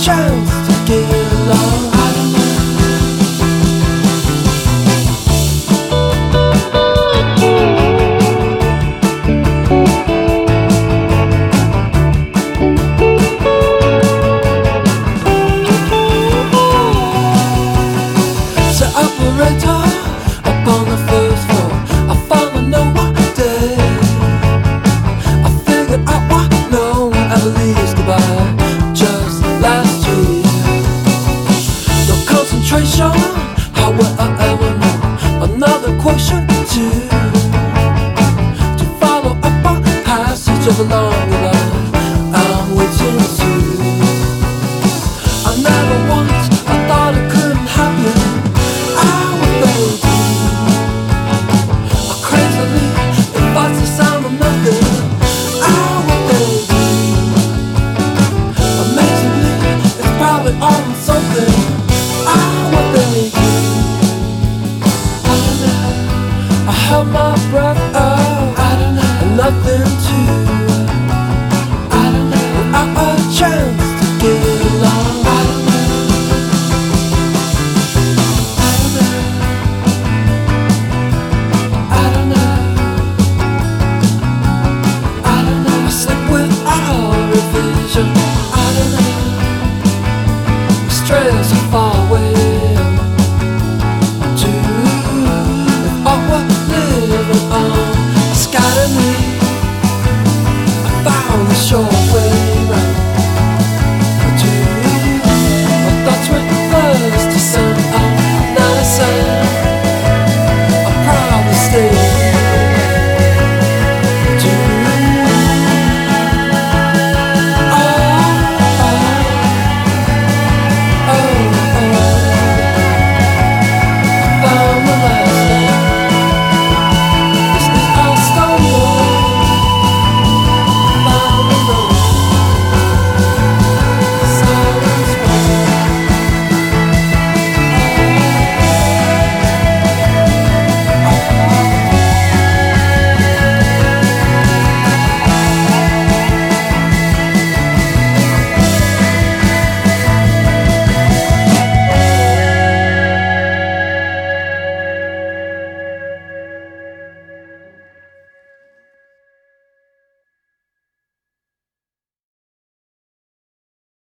chance to get along. I don't know. So operator up on the first floor, I found a note one day. I figured out why no one ever leaves goodbye. Just last year, no concentration, how will I ever know another question to follow up a passage of a longer life I'm waiting to. I never once, I thought it couldn't happen. I would baby, crazily, it fights the sound of nothing. I would baby, amazingly, it's probably on something. I would baby, I don't know. I held my breath out, I don't know, and nothing to. I don't know, without a chance to get along. I don't know. I don't know. I don't know. I sleep without revision. I don't know. Stress will fall.